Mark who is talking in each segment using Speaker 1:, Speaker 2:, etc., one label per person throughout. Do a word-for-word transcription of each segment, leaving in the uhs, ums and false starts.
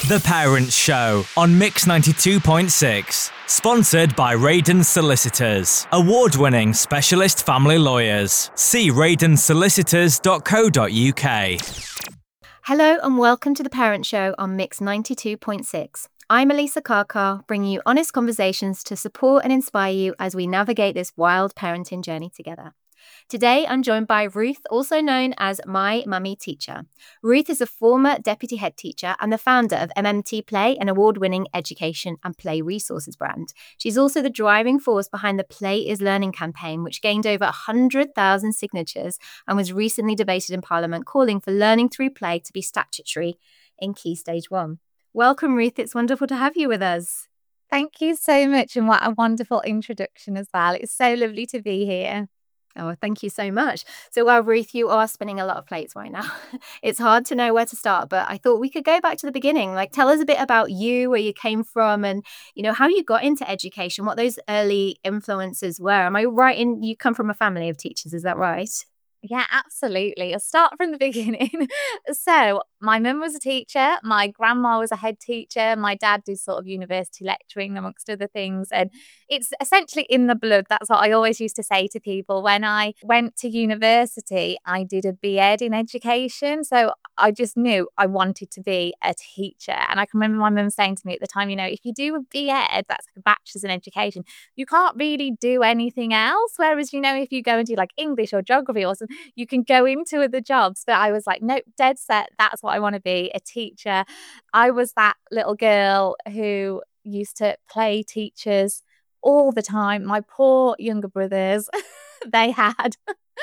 Speaker 1: The Parents Show on Mix ninety-two point six. Sponsored by Radon Solicitors, award-winning specialist family lawyers. See radon solicitors dot co dot uk.
Speaker 2: Hello and welcome to The Parents Show on Mix ninety-two point six. I'm Elisa Karkar, bringing you honest conversations to support and inspire you as we navigate this wild parenting journey together. Today, I'm joined by Ruth, also known as My Mummy Teacher. Ruth is a former deputy head teacher and the founder of M M T Play, an award-winning education and play resources brand. She's also the driving force behind the Play is Learning campaign, which gained over one hundred thousand signatures and was recently debated in Parliament, calling for learning through play to be statutory in Key Stage one. Welcome, Ruth. It's wonderful to have you with us.
Speaker 3: Thank you so much, and what a wonderful introduction as well. It's so lovely to be here.
Speaker 2: Oh, thank you so much. So, well, Ruth, you are spinning a lot of plates right now. It's hard to know where to start, but I thought we could go back to the beginning. Like, tell us a bit about you, where you came from, and, you know, how you got into education, what those early influences were. Am I right in you come from a family of teachers? Is that right?
Speaker 3: Yeah, absolutely. I'll start from the beginning. So my mum was a teacher. My grandma was a head teacher. My dad did sort of university lecturing, amongst other things. And it's essentially in the blood. That's what I always used to say to people. When I went to university, I did a B Ed in education. So I just knew I wanted to be a teacher. And I can remember my mum saying to me at the time, you know, if you do a B Ed, that's like a bachelor's in education, you can't really do anything else. Whereas, you know, if you go and do like English or geography or something, you can go into other jobs. But I was like, nope, dead set. That's what I want to be, a teacher. I was that little girl who used to play teachers all the time. My poor younger brothers, they had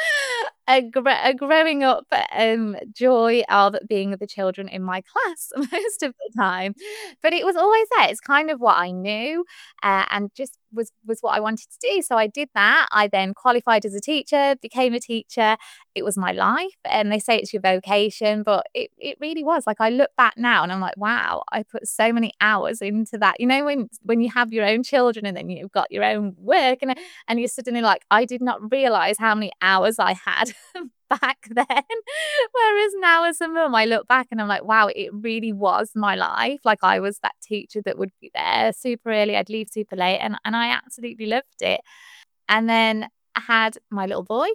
Speaker 3: a, gr- a growing up um, joy of being the children in my class most of the time. But it was always there. It's kind of what I knew uh, and just was, was what I wanted to do. So I did that. I then qualified as a teacher, became a teacher. It was my life. And they say it's your vocation, but it, it really was. Like, I look back now and I'm like, wow, I put so many hours into that. You know, when when you have your own children and then you've got your own work and, and you're suddenly like, I did not realize how many hours I had back then. Whereas now as a mum, I look back and I'm like, wow, it really was my life. Like, I was that teacher that would be there super early, I'd leave super late, and, and I absolutely loved it. And then I had my little boy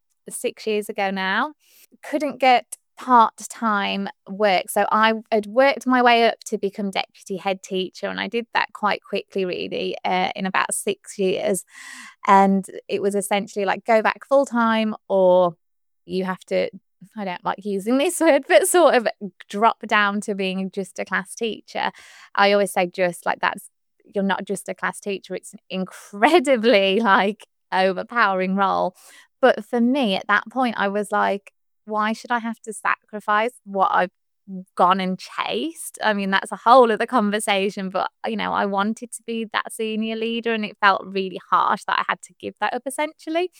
Speaker 3: six years ago now. Couldn't get part-time work, so I had worked my way up to become deputy head teacher, and I did that quite quickly, really, uh, in about six years. And it was essentially like, go back full-time, or you have to, I don't like using this word, but sort of drop down to being just a class teacher. I always say just like that's, you're not just a class teacher, it's an incredibly like overpowering role. But for me at that point, I was like, why should I have to sacrifice what I've gone and chased? I mean, that's a whole other conversation, but you know, I wanted to be that senior leader and it felt really harsh that I had to give that up essentially.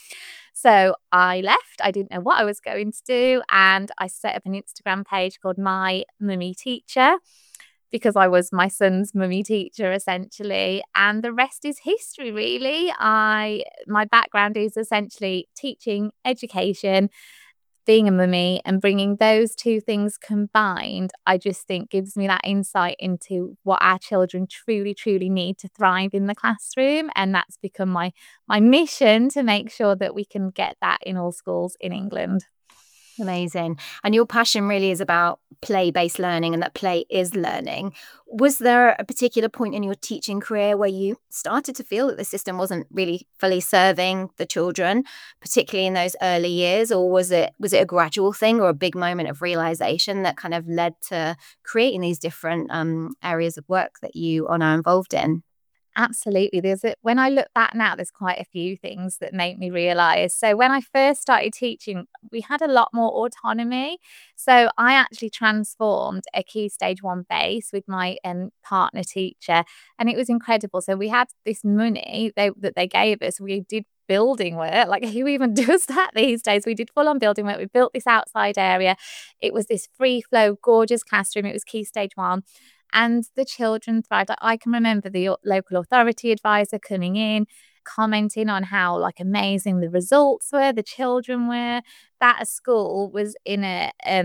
Speaker 3: So I left. I didn't know what I was going to do, and I set up an Instagram page called My Mummy Teacher, because I was my son's mummy teacher essentially, and the rest is history really. I my background is essentially teaching, education, being a mummy, and bringing those two things combined, I just think gives me that insight into what our children truly, truly need to thrive in the classroom. And that's become my my mission to make sure that we can get that in all schools in England.
Speaker 2: Amazing. And your passion really is about play-based learning, and that play is learning. Was there a particular point in your teaching career where you started to feel that the system wasn't really fully serving the children, particularly in those early years? Or was it was it a gradual thing or a big moment of realization that kind of led to creating these different um, areas of work that you are now involved in?
Speaker 3: Absolutely. There's a, when I look back now, there's quite a few things that make me realize. So when I first started teaching, we had a lot more autonomy. So I actually transformed a Key Stage one base with my um, partner teacher, and it was incredible. So we had this money they, that they gave us. We did building work. Like, who even does that these days? We did full on building work. We built this outside area. It was this free flow, gorgeous classroom. It was Key Stage one. And the children thrived. I can remember the local authority advisor coming in, commenting on how like amazing the results were, the children were. That school was in a um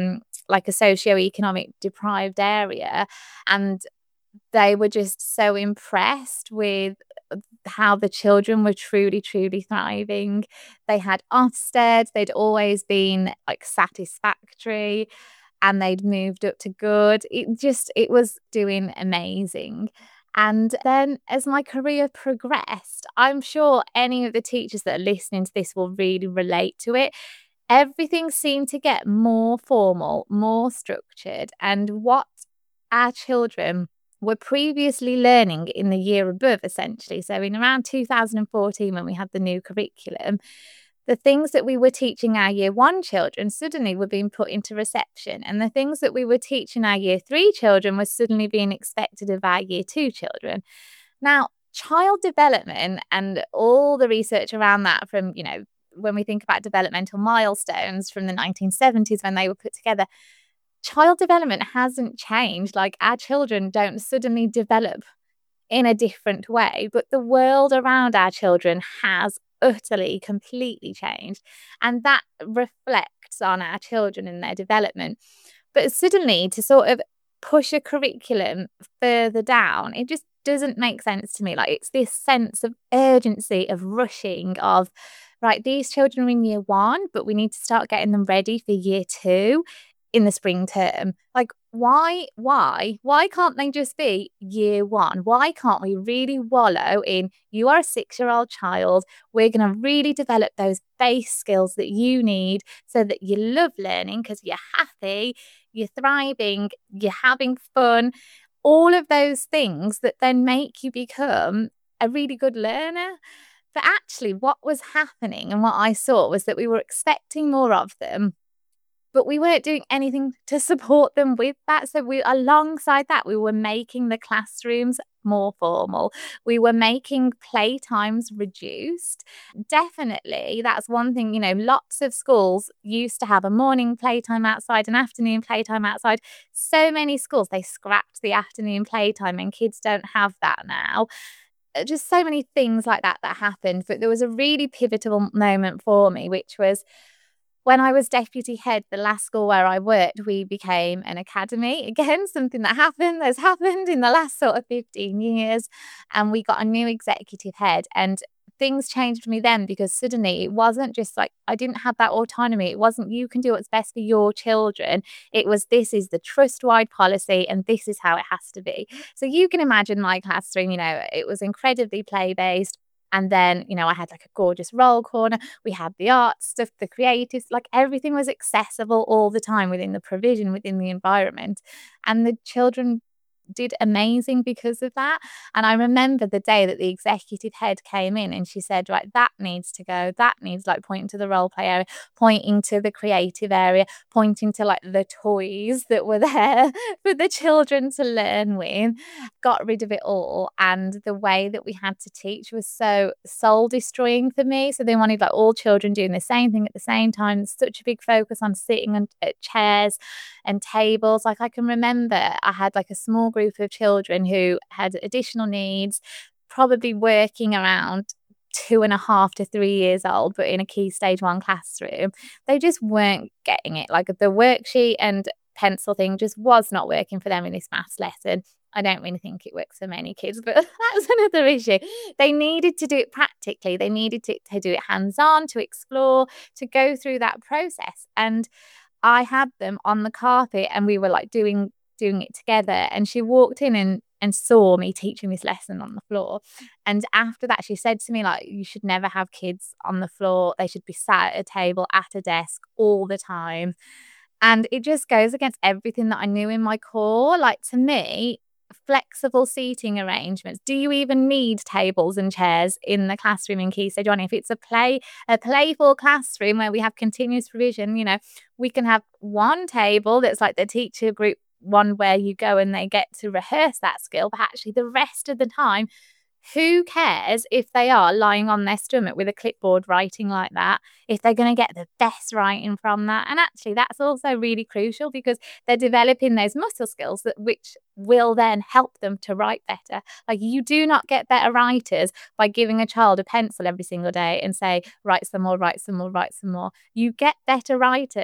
Speaker 3: like a socio-economic deprived area, and they were just so impressed with how the children were truly, truly thriving. They had Ofsted, they'd always been like satisfactory, and they'd moved up to good. It just, it was doing amazing. And then as my career progressed, I'm sure any of the teachers that are listening to this will really relate to it. Everything seemed to get more formal, more structured, and what our children were previously learning in the year above, essentially. So in around two thousand fourteen, when we had the new curriculum, the things that we were teaching our year one children suddenly were being put into reception, and the things that we were teaching our year three children were suddenly being expected of our year two children. Now, child development and all the research around that, from, you know, when we think about developmental milestones from the nineteen seventies when they were put together, child development hasn't changed. Like, our children don't suddenly develop in a different way, but the world around our children has utterly, completely changed. And that reflects on our children and their development. But suddenly to sort of push a curriculum further down, it just doesn't make sense to me. Like, it's this sense of urgency, of rushing, of, right, these children are in year one, but we need to start getting them ready for year two in the spring term. Like, why, why, why can't they just be year one? Why can't we really wallow in, you are a six-year-old child, we're going to really develop those base skills that you need so that you love learning because you're happy, you're thriving, you're having fun, all of those things that then make you become a really good learner. But actually what was happening and what I saw was that we were expecting more of them, but we weren't doing anything to support them with that. So we, alongside that, we were making the classrooms more formal. We were making playtimes reduced. Definitely, that's one thing, you know, lots of schools used to have a morning playtime outside, an afternoon playtime outside. So many schools, they scrapped the afternoon playtime and kids don't have that now. Just so many things like that that happened. But there was a really pivotal moment for me, which was when I was deputy head, the last school where I worked, we became an academy. Again, something that happened, has happened in the last sort of fifteen years. And we got a new executive head, and things changed for me then, because suddenly it wasn't just like, I didn't have that autonomy. It wasn't, you can do what's best for your children. It was, this is the trust-wide policy and this is how it has to be. So you can imagine my classroom, you know, it was incredibly play-based. And then, you know, I had like a gorgeous roll corner. We had the art stuff, the creatives, like everything was accessible all the time within the provision, within the environment. And the children did amazing because of that. And I remember the day that the executive head came in and she said, right, that needs to go, that needs, like, pointing to the role play area, pointing to the creative area, pointing to like the toys that were there for the children to learn with, got rid of it all. And the way that we had to teach was so soul destroying for me. So they wanted like all children doing the same thing at the same time. Such a big focus on sitting on at chairs and tables. Like, I can remember I had like a small group of children who had additional needs, probably working around two and a half to three years old, but in a key stage one classroom. They just weren't getting it. Like, the worksheet and pencil thing just was not working for them in this maths lesson. I don't really think it works for many kids, but that's another issue. They needed to do it practically. They needed to, to do it hands-on, to explore, to go through that process. And I had them on the carpet and we were like doing doing it together. And she walked in and, and saw me teaching this lesson on the floor. And after that, she said to me, like, you should never have kids on the floor. They should be sat at a table, at a desk all the time. And it just goes against everything that I knew in my core. Like, to me, flexible seating arrangements. Do you even need tables and chairs in the classroom in Key Stage one? If it's a play, a playful classroom where we have continuous provision, you know, we can have one table that's like the teacher group one where you go and they get to rehearse that skill, but actually the rest of the time, who cares if they are lying on their stomach with a clipboard writing like that, if they're going to get the best writing from that? And actually that's also really crucial because they're developing those muscle skills that which will then help them to write better. Like, you do not get better writers by giving a child a pencil every single day and say, write some more, write some more, write some more. You get better writers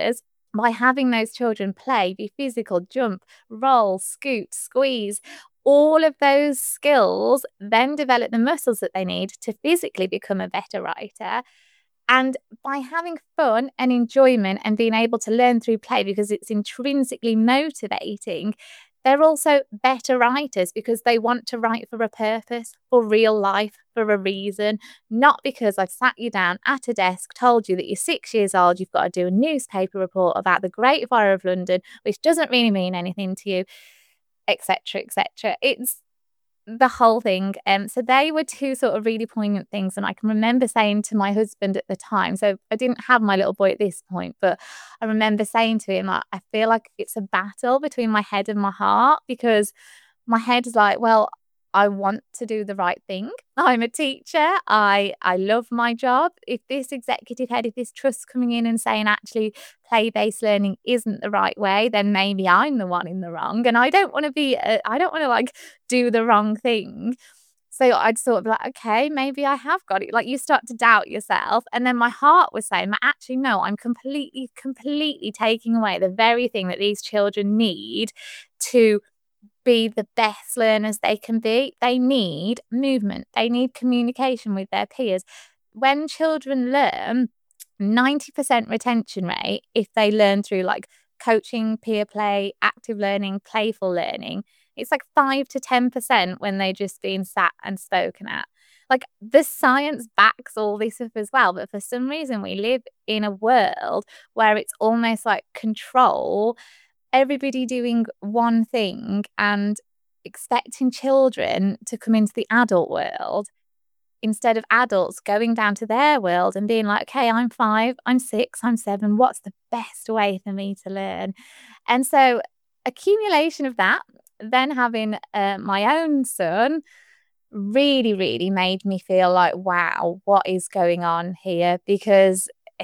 Speaker 3: by having those children play, be physical, jump, roll, scoot, squeeze, all of those skills then develop the muscles that they need to physically become a better writer. And by having fun and enjoyment and being able to learn through play because it's intrinsically motivating, they're also better writers because they want to write for a purpose, for real life, for a reason, not because I've sat you down at a desk, told you that you're six years old, you've got to do a newspaper report about the Great Fire of London, which doesn't really mean anything to you, et cetera, et cetera. It's the whole thing. Um, so they were two sort of really poignant things. And I can remember saying to my husband at the time, so I didn't have my little boy at this point, but I remember saying to him, I, I feel like it's a battle between my head and my heart, because my head is like, well, I want to do the right thing. I'm a teacher. I I love my job. If this executive head, if this trust's coming in and saying actually play-based learning isn't the right way, then maybe I'm the one in the wrong. And I don't want to be, a, I don't want to like do the wrong thing. So I'd sort of be like, okay, maybe I have got it. Like you start to doubt yourself. And then my heart was saying, actually, no, I'm completely, completely taking away the very thing that these children need to be the best learners they can be. They need movement. They need communication with their peers. When children learn, ninety percent retention rate, if they learn through like coaching, peer play, active learning, playful learning, it's like five to ten percent when they're just being sat and spoken at. Like the science backs all this up as well. But for some reason, we live in a world where it's almost like control, everybody doing one thing and expecting children to come into the adult world instead of adults going down to their world and being like, okay, I'm five, I'm six, I'm seven. What's the best way for me to learn? And so accumulation of that, then having uh, my own son really, really made me feel like, wow, what is going on here? Because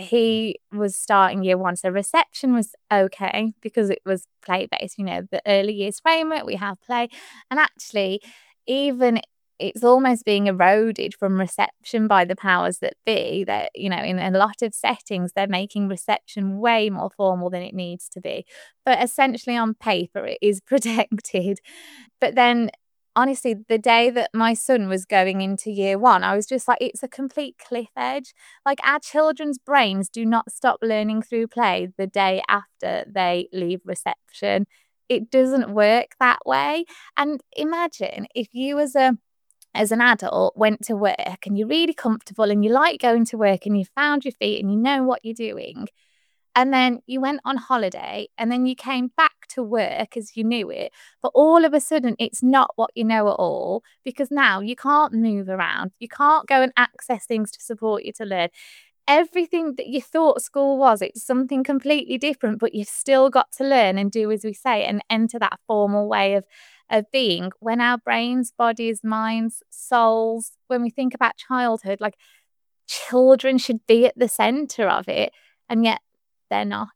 Speaker 3: he was starting year one. So reception was okay because it was play-based, you know, the early years framework, we have play. And actually, even it's almost being eroded from reception by the powers that be, that, you know, in a lot of settings, they're making reception way more formal than it needs to be. But essentially on paper, it is protected. But then honestly, the day that my son was going into year one, I was just like, it's a complete cliff edge. Like our children's brains do not stop learning through play the day after they leave reception. It doesn't work that way. And imagine if you as a as an adult went to work and you're really comfortable and you like going to work and you found your feet and you know what you're doing. And then you went on holiday and then you came back to work as you knew it. But all of a sudden, it's not what you know at all, because now you can't move around. You can't go and access things to support you to learn. Everything that you thought school was, it's something completely different, but you've still got to learn and do as we say and enter that formal way of, of being. When our brains, bodies, minds, souls, when we think about childhood, like children should be at the center of it. And yet, they're not.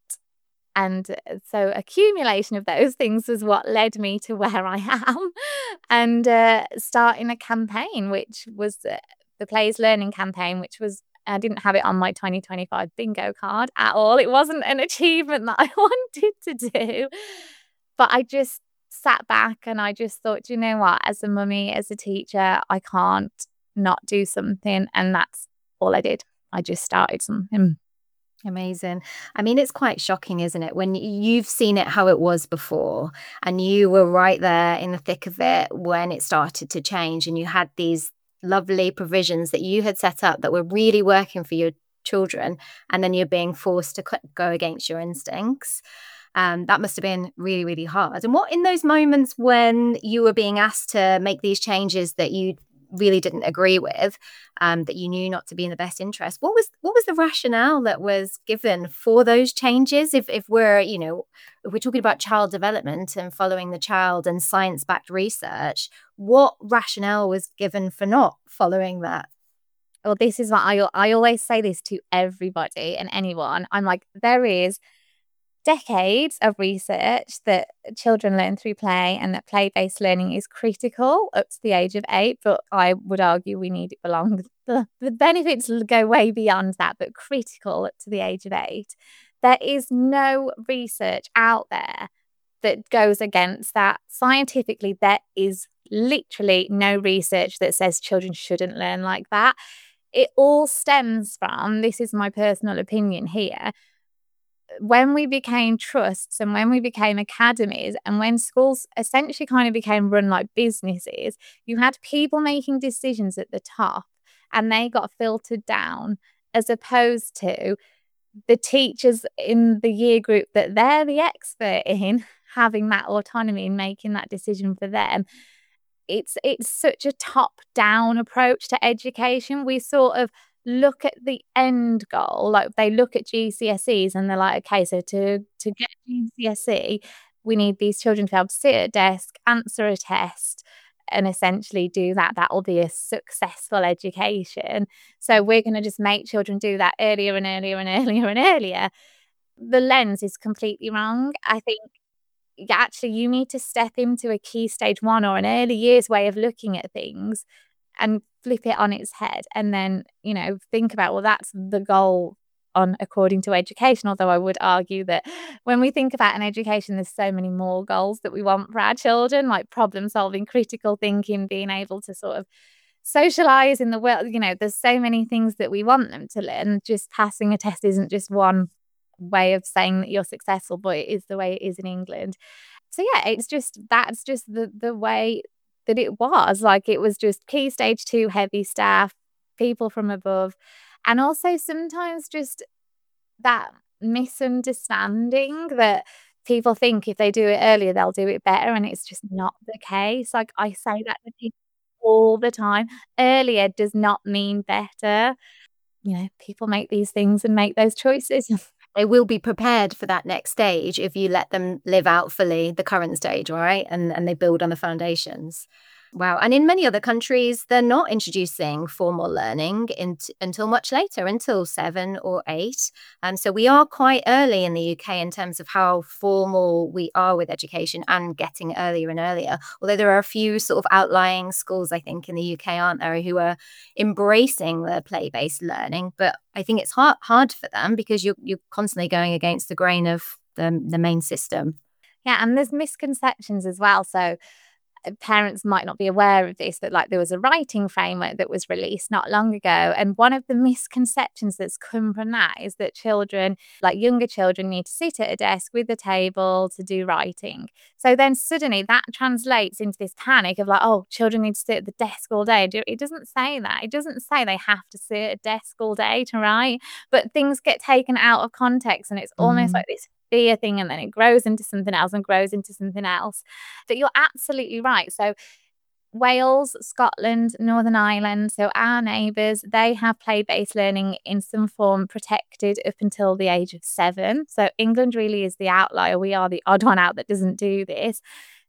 Speaker 3: And so accumulation of those things is what led me to where I am and uh, starting a campaign, which was uh, the Plays Learning campaign, which was, I didn't have it on my twenty twenty-five bingo card at all. It wasn't an achievement that I wanted to do, but I just sat back and I just thought, you know what, as a mummy, as a teacher, I can't not do something. And that's all I did. I just started something.
Speaker 2: Amazing. I mean, it's quite shocking, isn't it? When you've seen it how it was before and you were right there in the thick of it when it started to change and you had these lovely provisions that you had set up that were really working for your children, and then you're being forced to go against your instincts. Um, that must have been really, really hard. And what in those moments when you were being asked to make these changes that you really didn't agree with, um, that you knew not to be in the best interest, what was what was the rationale that was given for those changes? If if we're, you know, if we're talking about child development and following the child and science-backed research, what rationale was given for not following that?
Speaker 3: Well, this is what I I always say this to everybody and anyone. I'm like, there is decades of research that children learn through play and that play-based learning is critical up to the age of eight, but I would argue we need it belong. The, the benefits go way beyond that, but critical up to the age of eight. There is no research out there that goes against that. Scientifically, there is literally no research that says children shouldn't learn like that. It all stems from, this is my personal opinion here, when we became trusts and when we became academies and when schools essentially kind of became run like businesses, you had people making decisions at the top and they got filtered down, as opposed to the teachers in the year group that they're the expert in having that autonomy and making that decision for them. It's it's such a top-down approach to education. We sort of look at the end goal, like they look at G C S Es and they're like, okay, so to, to get G C S E, we need these children to be able to sit at a desk, answer a test, and essentially do that. That will be a successful education. So we're going to just make children do that earlier and earlier and earlier and earlier. The lens is completely wrong. I think actually you need to step into a key stage one or an early years way of looking at things and flip it on its head, and then, you know, think about, well, that's the goal on according to education. Although I would argue that when we think about an education, there's so many more goals that we want for our children, like problem solving, critical thinking, being able to sort of socialize in the world. You know, there's so many things that we want them to learn. Just passing a test isn't just one way of saying that you're successful, but it is the way it is in England. So yeah, it's just, that's just the the way that it was. Like, it was just key stage two heavy staff, people from above, and also sometimes just that misunderstanding that people think if they do it earlier they'll do it better, and it's just not the case. Like, I say that to people all the time. Earlier does not mean better. You know, people make these things and make those choices.
Speaker 2: They will be prepared for that next stage if you let them live out fully the current stage, right? And and they build on the foundations. Wow. And in many other countries, they're not introducing formal learning in, until much later, until seven or eight. Um, so we are quite early in the U K in terms of how formal we are with education and getting earlier and earlier. Although there are a few sort of outlying schools, I think, in the U K, aren't there, who are embracing the play-based learning. But I think it's hard, hard for them because you're, you're constantly going against the grain of the, the main system.
Speaker 3: Yeah, and there's misconceptions as well. So parents might not be aware of this, but like there was a writing framework that was released not long ago. And one of the misconceptions that's come from that is that children, like younger children, need to sit at a desk with a table to do writing. So then suddenly that translates into this panic of like, oh, children need to sit at the desk all day. It doesn't say that. It doesn't say they have to sit at a desk all day to write, but things get taken out of context and it's almost mm. like this fear thing, and then it grows into something else and grows into something else. But you're absolutely right. So Wales, Scotland, Northern Ireland, so our neighbours, they have play-based learning in some form protected up until the age of seven. So England really is the outlier. We are the odd one out that doesn't do this.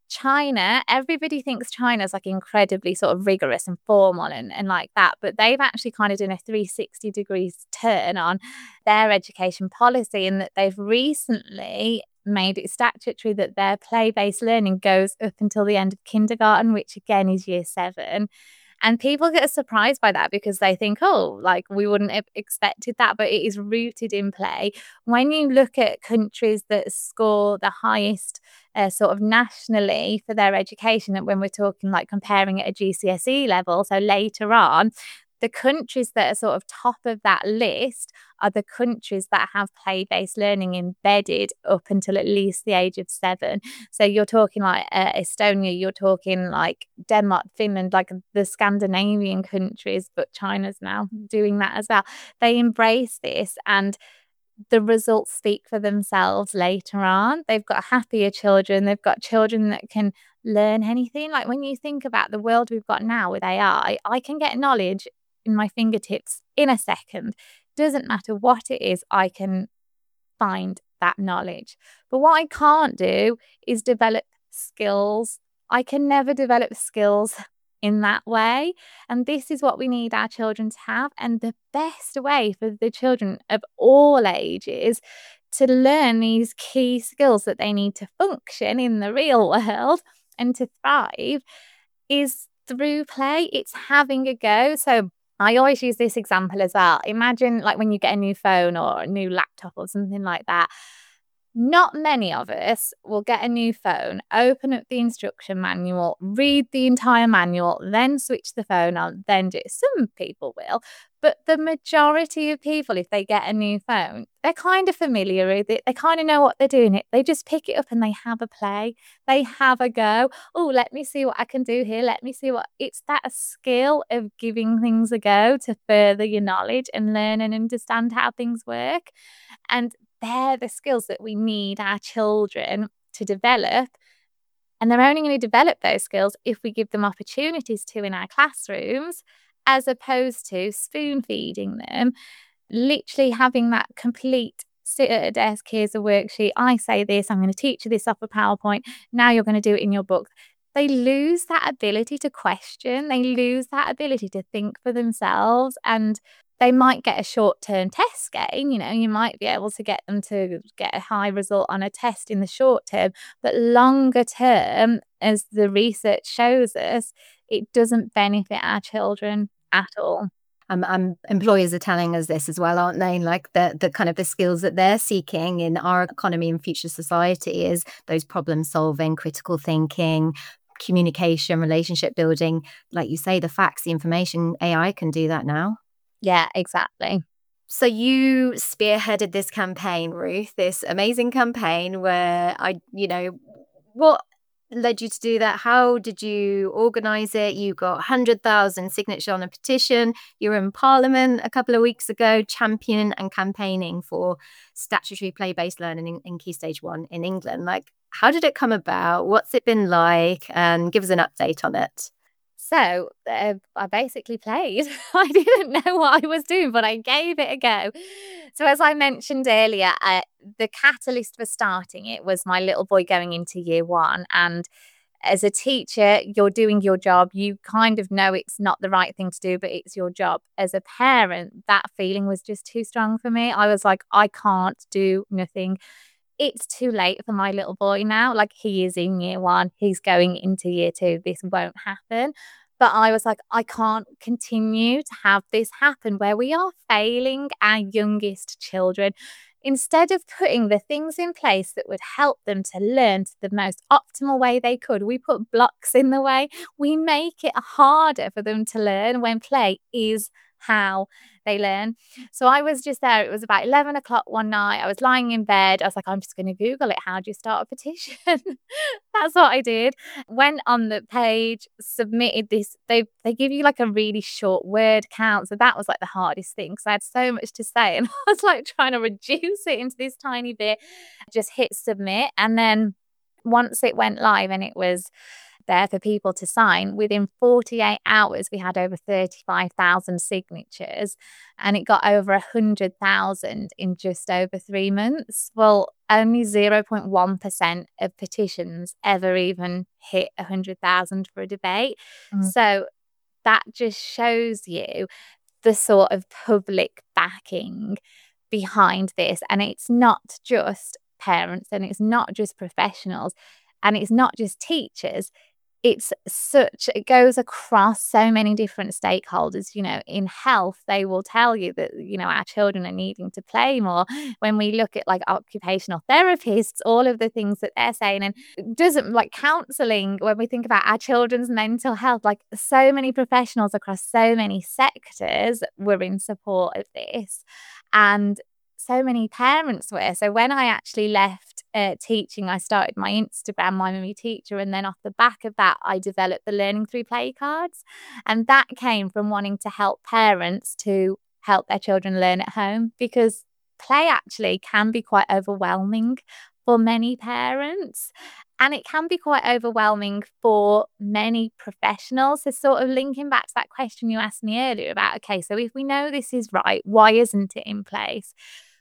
Speaker 3: China, everybody thinks China's like incredibly sort of rigorous and formal and, and like that, but they've actually kind of done a three sixty degrees turn on their education policy, in that they've recently made it statutory that their play-based learning goes up until the end of kindergarten, which again is year seven. And people get surprised by that because they think, oh, like we wouldn't have expected that, but it is rooted in play. When you look at countries that score the highest uh, sort of nationally for their education, and when we're talking like comparing at a G C S E level, so later on, the countries that are sort of top of that list are the countries that have play-based learning embedded up until at least the age of seven. So you're talking like uh, Estonia, you're talking like Denmark, Finland, like the Scandinavian countries, but China's now doing that as well. They embrace this, and the results speak for themselves later on. They've got happier children. They've got children that can learn anything. Like when you think about the world we've got now with A I, I can get knowledge in my fingertips in a second. Doesn't matter what it is, I can find that knowledge. But what I can't do is develop skills. I can never develop skills in that way. And this is what we need our children to have. And the best way for the children of all ages to learn these key skills that they need to function in the real world and to thrive is through play. It's having a go. So I always use this example as well. Imagine like when you get a new phone or a new laptop or something like that. Not many of us will get a new phone, open up the instruction manual, read the entire manual, then switch the phone on, then do it. Some people will, but the majority of people, if they get a new phone, they're kind of familiar with it. They kind of know what they're doing. It. They just pick it up and they have a play. They have a go. Oh, let me see what I can do here. Let me see what... It's that skill of giving things a go to further your knowledge and learn and understand how things work. And they're the skills that we need our children to develop. And they're only going to develop those skills if we give them opportunities to in our classrooms, as opposed to spoon feeding them, literally having that complete sit at a desk, here's a worksheet, I say this, I'm going to teach you this off a PowerPoint, now you're going to do it in your book. They lose that ability to question. They lose that ability to think for themselves, and they might get a short-term test gain. You know, you might be able to get them to get a high result on a test in the short term, but longer term, as the research shows us, it doesn't benefit our children at all.
Speaker 2: Um, um, employers are telling us this as well, aren't they? Like the the kind of the skills that they're seeking in our economy and future society is those problem solving, critical thinking, communication, relationship building. Like you say, the facts, the information, A I can do that now.
Speaker 3: Yeah, exactly.
Speaker 2: So you spearheaded this campaign, Ruth, this amazing campaign where I, you know, what led you to do that? How did you organise it? You got one hundred thousand signatures on a petition. You were in Parliament a couple of weeks ago championing and campaigning for statutory play-based learning in, in Key Stage one in England. Like, how did it come about? What's it been like? And give us an update on it.
Speaker 3: So uh, I basically played. I didn't know what I was doing, but I gave it a go. So as I mentioned earlier, uh, the catalyst for starting it was my little boy going into year one. And as a teacher, you're doing your job. You kind of know it's not the right thing to do, but it's your job. As a parent, that feeling was just too strong for me. I was like, I can't do nothing. It's too late for my little boy now. Like, he is in year one. He's going into year two. This won't happen. But I was like, I can't continue to have this happen where we are failing our youngest children. Instead of putting the things in place that would help them to learn to the most optimal way they could, we put blocks in the way. We make it harder for them to learn when play is how they learn. So I was just there. It was about eleven o'clock one night. I was lying in bed. I was like, I'm just going to Google it. How do you start a petition? That's what I did. Went on the page, submitted this. They they give you like a really short word count. So that was like the hardest thing because I had so much to say. And I was like trying to reduce it into this tiny bit. Just hit submit. And then once it went live and it was there for people to sign, within forty-eight hours we had over thirty-five thousand signatures, and it got over one hundred thousand in just over three months. Well, only zero point one percent of petitions ever even hit one hundred thousand for a debate. Mm. So that just shows you the sort of public backing behind this. And it's not just parents, and it's not just professionals, and it's not just teachers. It's such, it goes across so many different stakeholders. You know, in health, they will tell you that, you know, our children are needing to play more. When we look at like occupational therapists, all of the things that they're saying, and it doesn't like counselling, when we think about our children's mental health, like so many professionals across so many sectors were in support of this. And so many parents were. So when I actually left uh, teaching, I started my Instagram, My Mummy Teacher, and then off the back of that, I developed the Learning Through Play cards. And that came from wanting to help parents to help their children learn at home, because play actually can be quite overwhelming for many parents. And it can be quite overwhelming for many professionals. So sort of linking back to that question you asked me earlier about, okay, so if we know this is right, why isn't it in place?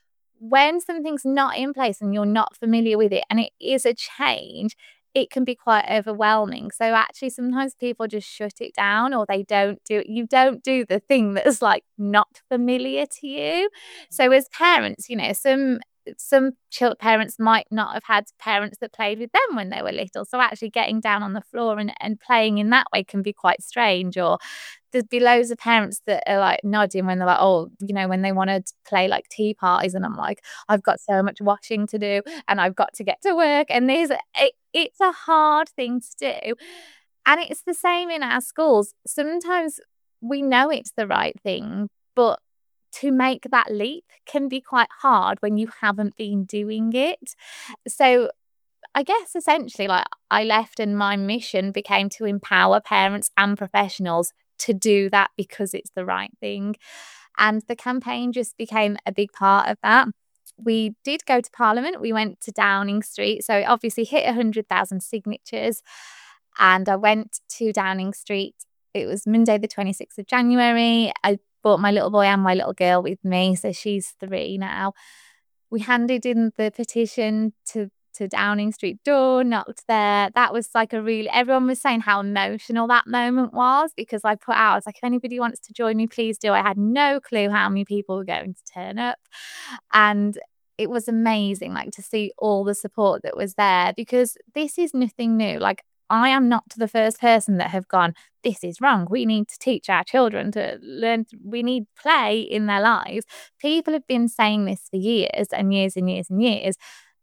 Speaker 3: When something's not in place and you're not familiar with it and it is a change, it can be quite overwhelming. So actually sometimes people just shut it down, or they don't do it. You don't do the thing that's like not familiar to you. So as parents, you know, some some child parents might not have had parents that played with them when they were little. So actually getting down on the floor and, and playing in that way can be quite strange. Or there'd be loads of parents that are like nodding when they're like, oh, you know, when they want to play like tea parties. And I'm like, I've got so much washing to do and I've got to get to work. And there's it, it's a hard thing to do. And it's the same in our schools. Sometimes we know it's the right thing, but to make that leap can be quite hard when you haven't been doing it. So I guess essentially, like, I left and my mission became to empower parents and professionals to do that because it's the right thing. And the campaign just became a big part of that. We did go to Parliament. We went to Downing Street. So it obviously hit one hundred thousand signatures. And I went to Downing Street. It was Monday, the twenty-sixth of January. I brought my little boy and my little girl with me. So she's three now. We handed in the petition to to Downing Street door, knocked there. That was like a really, everyone was saying how emotional that moment was, because I put out, I was like, if anybody wants to join me, please do. I had no clue how many people were going to turn up. And it was amazing, like, to see all the support that was there, because this is nothing new. Like, I am not the first person that have gone, this is wrong. We need to teach our children to learn. We need play in their lives. People have been saying this for years and years and years and years.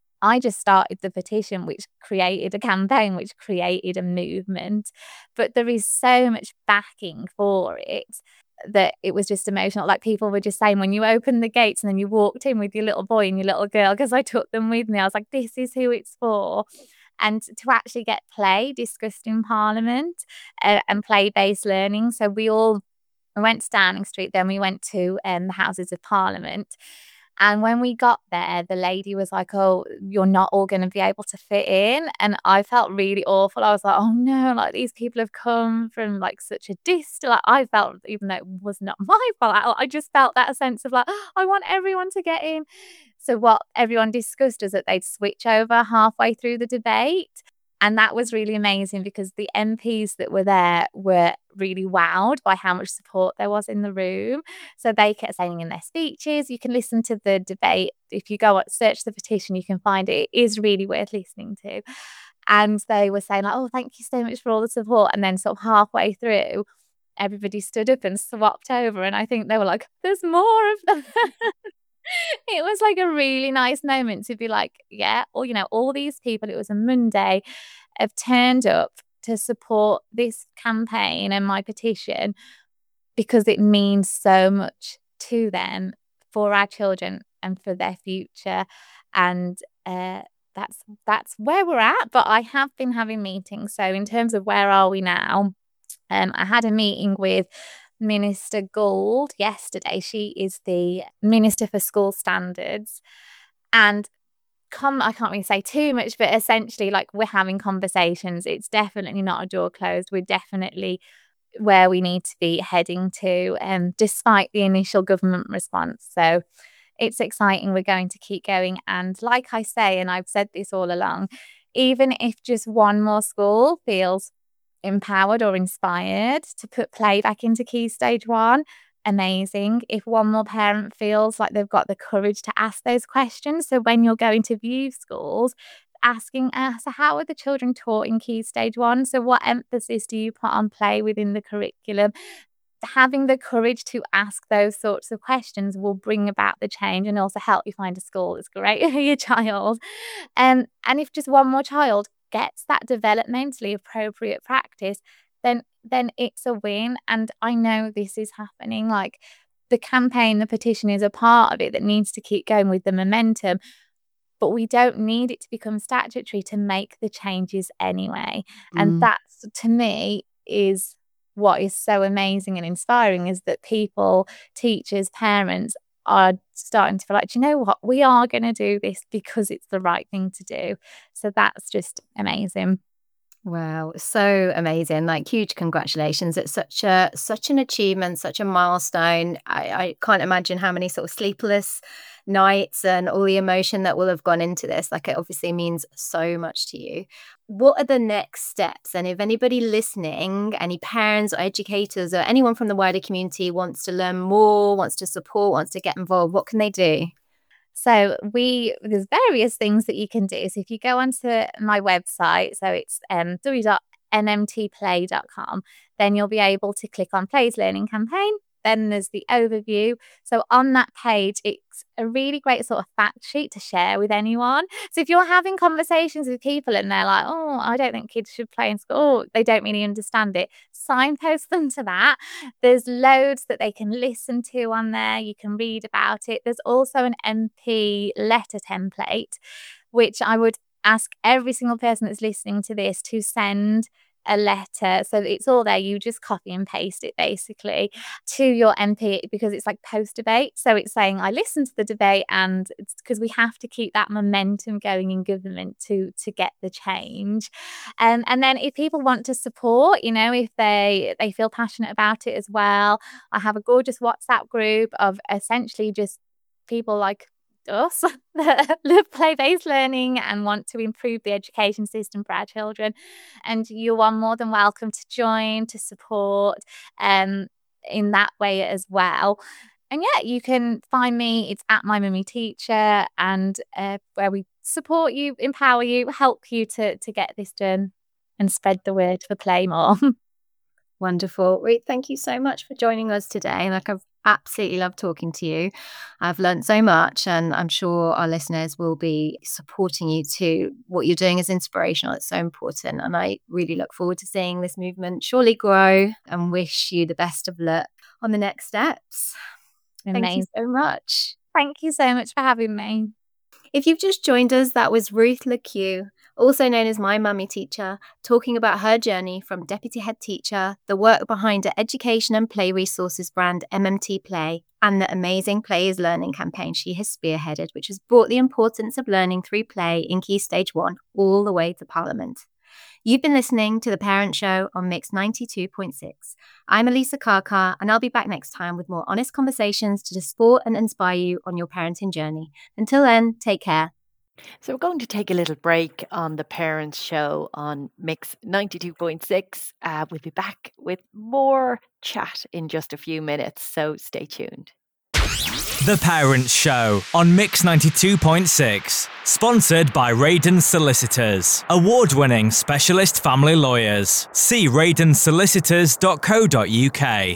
Speaker 3: I just started the petition, which created a campaign, which created a movement. But there is so much backing for it that it was just emotional. Like, people were just saying, when you opened the gates and then you walked in with your little boy and your little girl, because I took them with me, I was like, this is who it's for. And to actually get play discussed in Parliament uh, and play-based learning. So we all we went to Downing Street, then we went to um, the Houses of Parliament. And when we got there, the lady was like, oh, you're not all going to be able to fit in. And I felt really awful. I was like, oh no, like, these people have come from like such a distance. Like, I felt, even though it was not my fault, I just felt that sense of like, oh, I want everyone to get in. So what everyone discussed is that they'd switch over halfway through the debate. And that was really amazing, because the M Ps that were there were really wowed by how much support there was in the room. So they kept saying in their speeches, you can listen to the debate. If you go search the petition, you can find it. It is really worth listening to. And they were saying like, oh, thank you so much for all the support. And then sort of halfway through, everybody stood up and swapped over. And I think they were like, there's more of them. It was like a really nice moment to be like, yeah, or, you know, all these people, it was a Monday, have turned up to support this campaign and my petition because it means so much to them, for our children and for their future. And uh, that's that's where we're at. But I have been having meetings. So in terms of where are we now, um, I had a meeting with Minister Gould yesterday. She is the Minister for School Standards. And come, I can't really say too much, but essentially, like, we're having conversations. It's definitely not a door closed. We're definitely where we need to be heading to, um, despite the initial government response. So it's exciting. We're going to keep going. And like I say, and I've said this all along, even if just one more school feels empowered or inspired to put play back into Key Stage one, amazing. If one more parent feels like they've got the courage to ask those questions, so when you're going to view schools, asking uh, so how are the children taught in Key Stage one, so what emphasis do you put on play within the curriculum? Having the courage to ask those sorts of questions will bring about the change and also help you find a school that's great for your child. Um, and if just one more child gets that developmentally appropriate practice, then then it's a win. And I know this is happening. Like, the campaign, the petition is a part of it that needs to keep going with the momentum, but we don't need it to become statutory to make the changes anyway. Mm. And that's, to me, is what is so amazing and inspiring, is that people, teachers, parents are starting to feel like, do you know what, we are going to do this because it's the right thing to do. So that's just amazing.
Speaker 2: Wow, so amazing. Like, huge congratulations. It's such a such an achievement, such a milestone. I, I can't imagine how many sort of sleepless nights and all the emotion that will have gone into this. Like, it obviously means so much to you. What are the next steps? And if anybody listening, any parents or educators or anyone from the wider community wants to learn more, wants to support, wants to get involved, what can they do?
Speaker 3: So we there's various things that you can do. So if you go onto my website, so it's um, w w w dot n m t play dot com, then you'll be able to click on Play's Learning Campaign. Then there's the overview. So on that page, it's a really great sort of fact sheet to share with anyone. So if you're having conversations with people and they're like, oh, I don't think kids should play in school, oh, they don't really understand it, signpost them to that. There's loads that they can listen to on there. You can read about it. There's also an M P letter template, which I would ask every single person that's listening to this to send a letter. So it's all there. You just copy and paste it basically to your M P, because it's like post debate. So it's saying, I listened to the debate, and it's because we have to keep that momentum going in government to to get the change. Um, and then if people want to support, you know, if they they feel passionate about it as well, I have a gorgeous WhatsApp group of essentially just people like us that love play-based learning and want to improve the education system for our children, and you are more than welcome to join, to support um in that way as well. And yeah, you can find me, it's at My Mummy Teacher, and uh, where we support you, empower you, help you to to get this done and spread the word for play more.
Speaker 2: Wonderful. Ruth, thank you so much for joining us today. Like, I've absolutely loved talking to you. I've learned so much, and I'm sure our listeners will be supporting you too. What you're doing is inspirational. It's so important. And I really look forward to seeing this movement surely grow, and wish you the best of luck on the next steps.
Speaker 3: Amazing.
Speaker 2: Thank you so much.
Speaker 3: Thank you so much for having me.
Speaker 2: If you've just joined us, that was Ruth LeCue, also known as My Mummy Teacher, talking about her journey from deputy head teacher, the work behind the education and play resources brand M M T Play, and the amazing Play is Learning campaign she has spearheaded, which has brought the importance of learning through play in Key Stage one all the way to Parliament. You've been listening to The Parent Show on Mix ninety-two point six. I'm Elisa Karkar, and I'll be back next time with more honest conversations to support and inspire you on your parenting journey. Until then, take care.
Speaker 4: So we're going to take a little break on The Parent Show on Mix ninety-two point six. Uh, we'll be back with more chat in just a few minutes, so stay tuned.
Speaker 1: The Parent Show on Mix ninety-two point six. Sponsored by Radon Solicitors, award-winning specialist family lawyers. See radon solicitors dot co dot u k.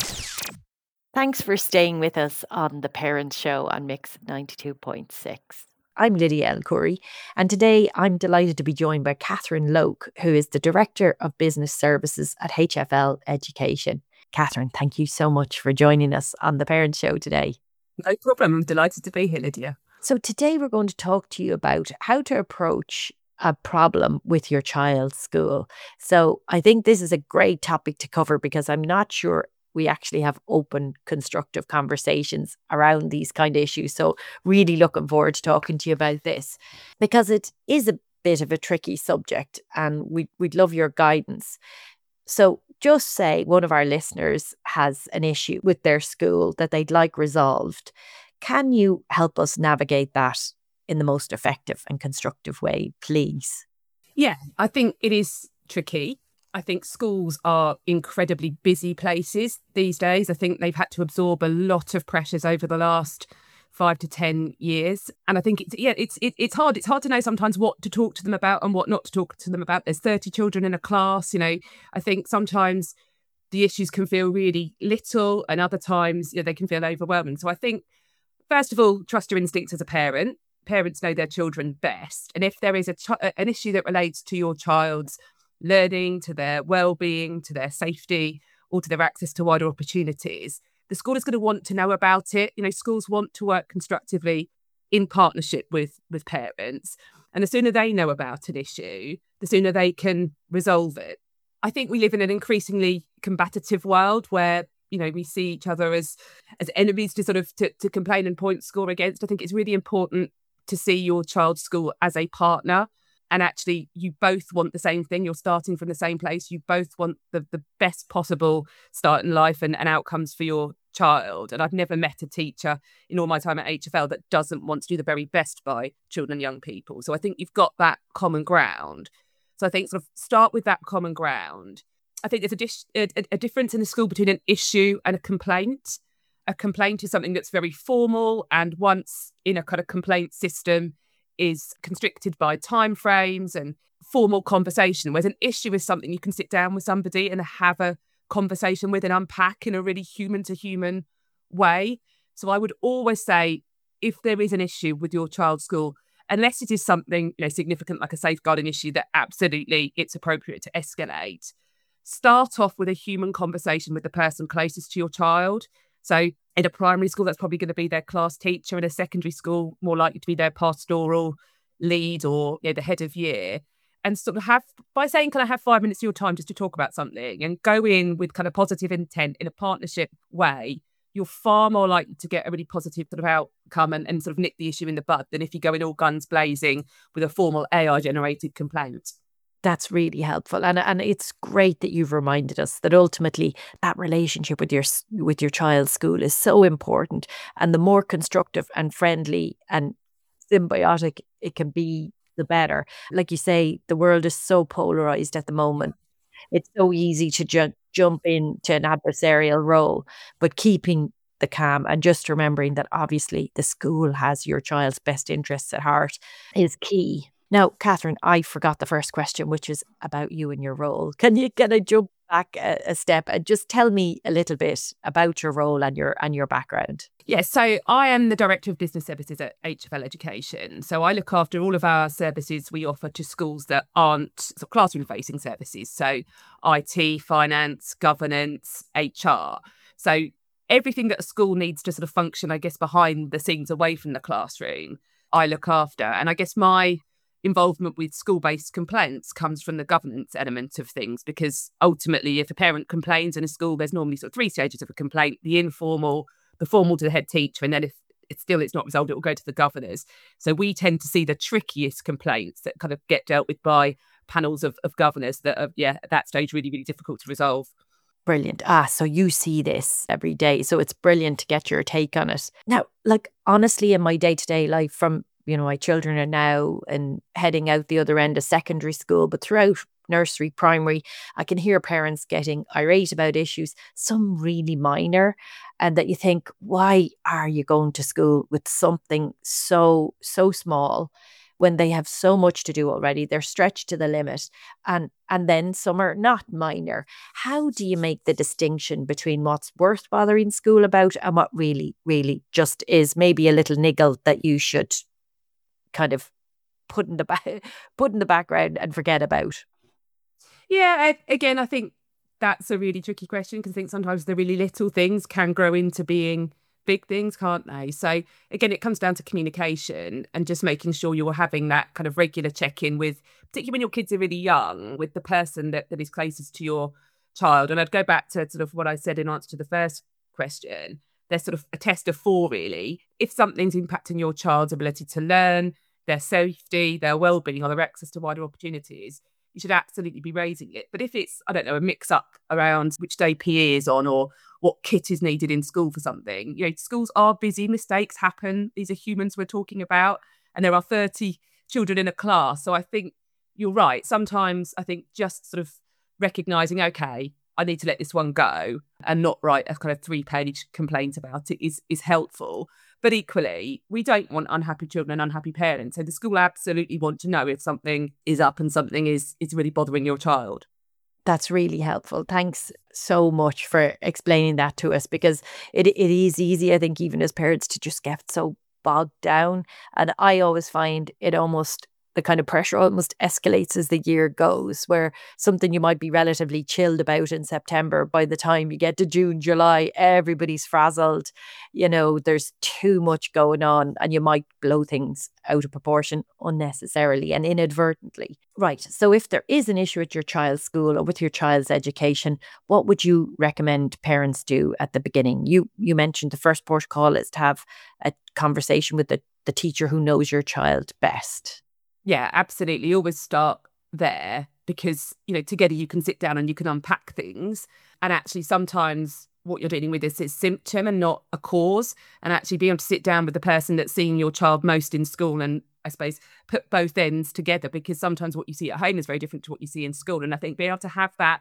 Speaker 4: Thanks for staying with us on The Parent Show on Mix ninety-two point six.
Speaker 5: I'm Lydia L. Curry, and today I'm delighted to be joined by Catherine Loke, who is the Director of Business Services at H F L Education. Catherine, thank you so much for joining us on The Parent Show today.
Speaker 6: No problem. I'm delighted to be here, Lydia.
Speaker 5: So today we're going to talk to you about how to approach a problem with your child's school. So I think this is a great topic to cover, because I'm not sure we actually have open, constructive conversations around these kind of issues. So really looking forward to talking to you about this, because it is a bit of a tricky subject, and we'd, we'd love your guidance. So just say one of our listeners has an issue with their school that they'd like resolved. Can you help us navigate that in the most effective and constructive way, please?
Speaker 6: Yeah, I think it is tricky. I think schools are incredibly busy places these days. I think they've had to absorb a lot of pressures over the last five to ten years. And I think it's, yeah, it's it, it's hard. It's hard to know sometimes what to talk to them about and what not to talk to them about. There's thirty children in a class. You know, I think sometimes the issues can feel really little, and other times, you know, they can feel overwhelming. So I think, first of all, trust your instincts as a parent. Parents know their children best. And if there is a ch- an issue that relates to your child's learning, to their well-being, to their safety, or to their access to wider opportunities, the school is going to want to know about it. You know, schools want to work constructively in partnership with, with parents. And the sooner they know about an issue, the sooner they can resolve it. I think we live in an increasingly combative world where, you know, we see each other as as enemies to sort of to, to complain and point score against. I think it's really important to see your child's school as a partner. And actually, you both want the same thing. You're starting from the same place. You both want the, the best possible start in life and, and outcomes for your child. And I've never met a teacher in all my time at H F L that doesn't want to do the very best by children and young people. So I think you've got that common ground. So I think sort of start with that common ground. I think there's a, dis- a, a difference in the school between an issue and a complaint. a complaint is something that's very formal and once in a kind of complaint system is constricted by timeframes and formal conversation, whereas an issue is something you can sit down with somebody and have a conversation with and unpack in a really human to human way. So I would always say, if there is an issue with your child's school, unless it is something, you know, significant like a safeguarding issue that absolutely it's appropriate to escalate, start off with a human conversation with the person closest to your child. So in a primary school, that's probably going to be their class teacher. In a secondary school, more likely to be their pastoral lead or, you know, the head of year. And sort of have, by saying, can I have five minutes of your time just to talk about something, and go in with kind of positive intent in a partnership way, you're far more likely to get a really positive sort of outcome and, and sort of nip the issue in the bud than if you go in all guns blazing with a formal A I-generated complaint.
Speaker 5: That's really helpful. And and it's great that you've reminded us that ultimately that relationship with your with your child's school is so important. And the more constructive and friendly and symbiotic it can be, the better. Like you say, the world is so polarized at the moment. It's so easy to ju- jump into an adversarial role, but keeping the calm and just remembering that obviously the school has your child's best interests at heart is key. Now, Catherine, I forgot the first question, which is about you and your role. Can you kind of jump back a, a step and just tell me a little bit about your role and your and your background?
Speaker 6: Yes, so I am the Director of Business Services at H F L Education. So I look after all of our services we offer to schools that aren't sort of classroom-facing services. So I T, finance, governance, H R. So everything that a school needs to sort of function, I guess, behind the scenes away from the classroom, I look after. And I guess my involvement with school-based complaints comes from the governance element of things, because ultimately if a parent complains in a school, there's normally sort of three stages of a complaint: the informal, the formal to the head teacher, and then if it's still it's not resolved, it will go to the governors. So we tend to see the trickiest complaints that kind of get dealt with by panels of, of governors that are, yeah, at that stage really, really difficult to resolve.
Speaker 5: Brilliant. Ah, so you see this every day. So it's brilliant to get your take on it. Now, like honestly, in my day-to-day life, from you know, my children are now and heading out the other end of secondary school, but throughout nursery, primary, I can hear parents getting irate about issues, some really minor, and that you think, why are you going to school with something so, so small when they have so much to do already? They're stretched to the limit. And, and then some are not minor. How do you make the distinction between what's worth bothering school about and what really, really just is maybe a little niggle that you should kind of put in the back, put in the background and forget about?
Speaker 6: Yeah, I, again, I think that's a really tricky question, because I think sometimes the really little things can grow into being big things, can't they? So again, it comes down to communication and just making sure you're having that kind of regular check-in with, particularly when your kids are really young, with the person that, that is closest to your child. And I'd go back to sort of what I said in answer to the first question. There's sort of a test of four, really. If something's impacting your child's ability to learn, their safety, their well-being, or their access to wider opportunities, you should absolutely be raising it. But if it's, I don't know, a mix-up around which day P E is on or what kit is needed in school for something, you know, schools are busy, mistakes happen. These are humans we're talking about, and there are thirty children in a class. So I think you're right. Sometimes I think just sort of recognising, okay, I need to let this one go and not write a kind of three-page complaint about it is is helpful. But equally, we don't want unhappy children and unhappy parents. So the school absolutely want to know if something is up and something is is really bothering your child.
Speaker 5: That's really helpful. Thanks so much for explaining that to us, because it it is easy, I think, even as parents, to just get so bogged down. And I always find it almost, the kind of pressure almost escalates as the year goes, where something you might be relatively chilled about in September, by the time you get to June, July, everybody's frazzled. You know, there's too much going on and you might blow things out of proportion unnecessarily and inadvertently. Right. So if there is an issue at your child's school or with your child's education, what would you recommend parents do at the beginning? You you mentioned the first protocol is to have a conversation with the, the teacher who knows your child best.
Speaker 6: Yeah, absolutely. Always start there, because, you know, together you can sit down and you can unpack things. And actually sometimes what you're dealing with is a symptom and not a cause. And actually being able to sit down with the person that's seeing your child most in school and, I suppose, put both ends together, because sometimes what you see at home is very different to what you see in school. And I think being able to have that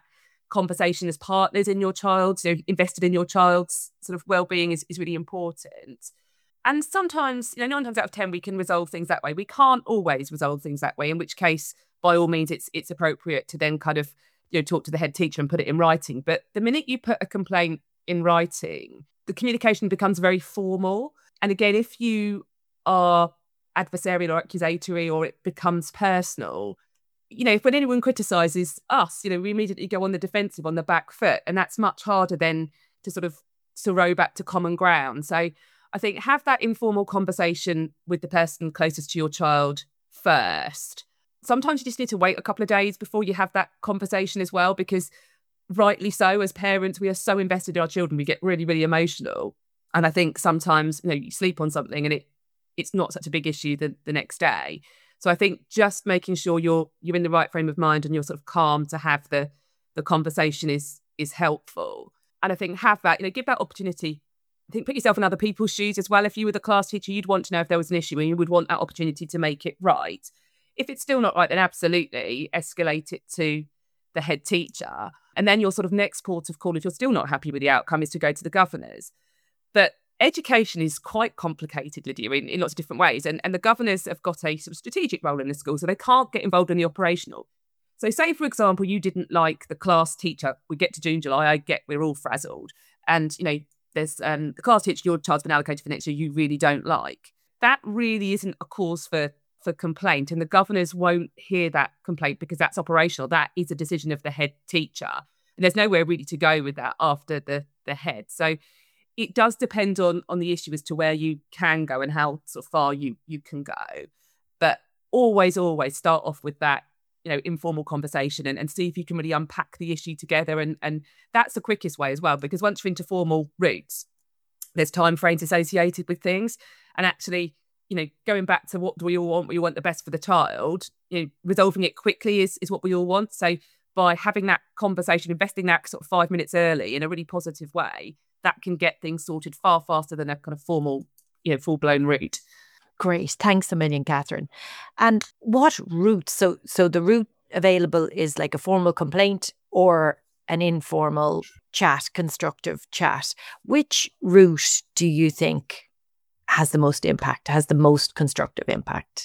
Speaker 6: conversation as partners in your child, you know, invested in your child's sort of well-being is, is really important. And sometimes, you know, nine times out of ten, we can resolve things that way. We can't always resolve things that way, in which case, by all means, it's it's appropriate to then kind of, you know, talk to the head teacher and put it in writing. But the minute you put a complaint in writing, the communication becomes very formal. And again, if you are adversarial or accusatory, or it becomes personal, you know, if when anyone criticises us, you know, we immediately go on the defensive, on the back foot. And that's much harder then to sort of to row back to common ground. So I think have that informal conversation with the person closest to your child first. Sometimes you just need to wait a couple of days before you have that conversation as well, because rightly so, as parents, we are so invested in our children, we get really, really emotional. And I think sometimes, you know, you sleep on something and it it's not such a big issue the, the next day. So I think just making sure you're you're in the right frame of mind and you're sort of calm to have the the conversation is is helpful. And I think have that, you know, give that opportunity. I think put yourself in other people's shoes as well. If you were the class teacher, you'd want to know if there was an issue and you would want that opportunity to make it right. If it's still not right, then absolutely escalate it to the head teacher. And then your sort of next port of call, if you're still not happy with the outcome, is to go to the governors. But education is quite complicated, Lydia, in, in lots of different ways. And, and the governors have got a sort of strategic role in the school, so they can't get involved in the operational. So say, for example, you didn't like the class teacher. We get to June, July, I get we're all frazzled. And, you know, there's um, the class teacher your child's been allocated for next year you really don't like. That really isn't a cause for, for complaint. And the governors won't hear that complaint because that's operational. That is a decision of the head teacher. And there's nowhere really to go with that after the, the head. So it does depend on, on the issue as to where you can go and how sort of far you, you can go. But always, always start off with that, you know, informal conversation and, and see if you can really unpack the issue together. And, and that's the quickest way as well, because once you're into formal routes, there's time frames associated with things. And actually, you know, going back to what do we all want? We want the best for the child, you know, resolving it quickly is, is what we all want. So by having that conversation, investing that sort of five minutes early in a really positive way, that can get things sorted far faster than a kind of formal, you know, full-blown route.
Speaker 5: Great. Thanks a million, Catherine. And what route? So, so the route available is like a formal complaint or an informal chat, constructive chat. Which route do you think has the most impact, has the most constructive impact?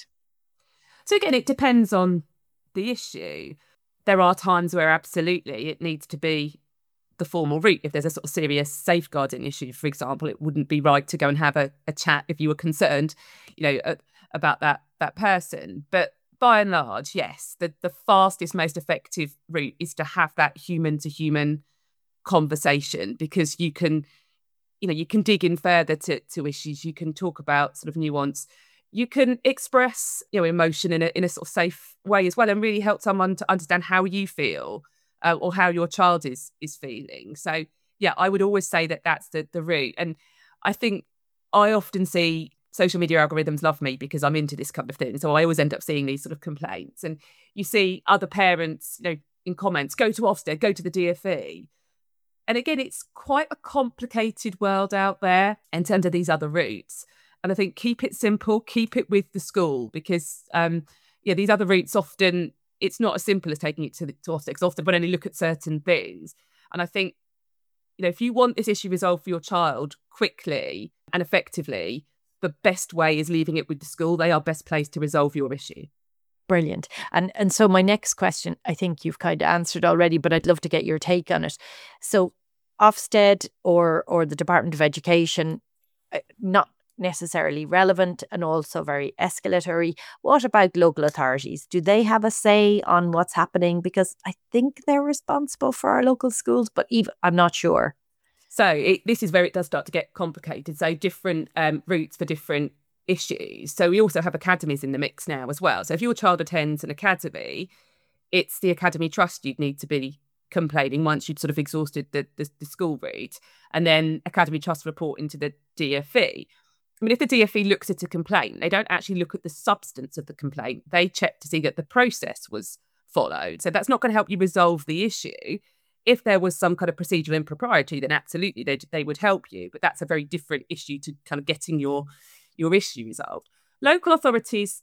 Speaker 6: So again, it depends on the issue. There are times where absolutely it needs to be the formal route. If there's a sort of serious safeguarding issue, for example, it wouldn't be right to go and have a, a chat if you were concerned, you know, uh, about that that person. But by and large, yes, the, the fastest, most effective route is to have that human to human conversation, because you can, you know, you can dig in further to, to issues. You can talk about sort of nuance. You can express, you know, emotion in a in a sort of safe way as well, and really help someone to understand how you feel. Uh, or how your child is is feeling. So, yeah, I would always say that that's the, the route. And I think I often see social media algorithms love me because I'm into this kind of thing. So I always end up seeing these sort of complaints. And you see other parents, you know, in comments, go to Ofsted, go to the D F E. And again, it's quite a complicated world out there in terms of these other routes. And I think keep it simple, keep it with the school, because, um, yeah, these other routes often, it's not as simple as taking it to, the, to Ofsted, because Ofsted will only look at certain things. And I think, you know, if you want this issue resolved for your child quickly and effectively, the best way is leaving it with the school. They are best placed to resolve your issue.
Speaker 5: Brilliant. And and so my next question, I think you've kind of answered already, but I'd love to get your take on it. So Ofsted or or the Department of Education, not necessarily relevant and also very escalatory. What about local authorities? Do they have a say on what's happening? Because I think they're responsible for our local schools, but even I'm not sure.
Speaker 6: So it, this is where it does start to get complicated. So different um, routes for different issues. So we also have academies in the mix now as well. So if your child attends an academy, it's the academy trust you'd need to be complaining once you'd sort of exhausted the, the, the school route, and then academy trust report into the D F E. I mean, if the D F E looks at a complaint, they don't actually look at the substance of the complaint. They check to see that the process was followed. So that's not going to help you resolve the issue. If there was some kind of procedural impropriety, then absolutely they they would help you. But that's a very different issue to kind of getting your, your issue resolved. Local authorities,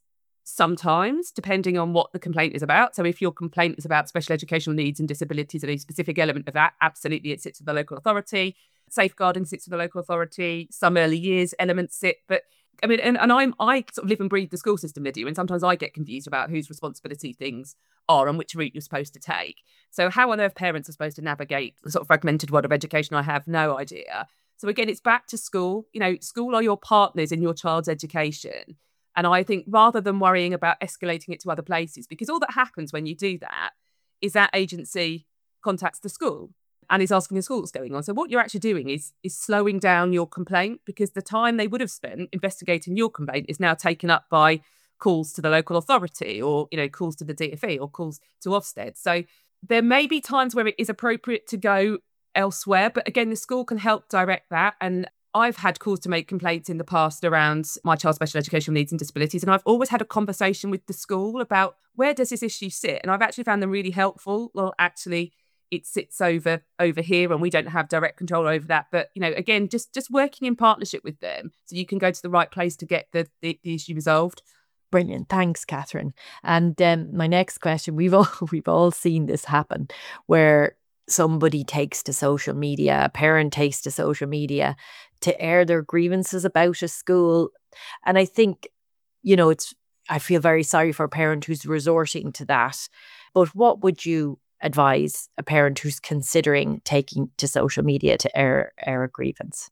Speaker 6: sometimes, depending on what the complaint is about. So if your complaint is about special educational needs and disabilities and a specific element of that, absolutely it sits with the local authority. Safeguarding sits with the local authority. Some early years elements sit. But I mean, and, and I'm, I sort of live and breathe the school system, Lydia, and sometimes I get confused about whose responsibility things are and which route you're supposed to take. So how on earth parents are supposed to navigate the sort of fragmented world of education, I have no idea. So again, it's back to school. You know, school are your partners in your child's education. And I think rather than worrying about escalating it to other places, because all that happens when you do that is that agency contacts the school and is asking the school what's going on. So what you're actually doing is is slowing down your complaint, because the time they would have spent investigating your complaint is now taken up by calls to the local authority, or, you know, calls to the D F E or calls to Ofsted. So there may be times where it is appropriate to go elsewhere, but again, the school can help direct that. And I've had calls to make complaints in the past around my child's special educational needs and disabilities, and I've always had a conversation with the school about where does this issue sit, and I've actually found them really helpful. Well, actually, it sits over over here, and we don't have direct control over that. But, you know, again, just just working in partnership with them so you can go to the right place to get the the, the issue resolved.
Speaker 5: Brilliant. Thanks, Catherine. And um, my next question, we've all we've all seen this happen, where somebody takes to social media, a parent takes to social media to air their grievances about a school. And I think, you know, it's, I feel very sorry for a parent who's resorting to that. But what would you advise a parent who's considering taking to social media to air, air a grievance?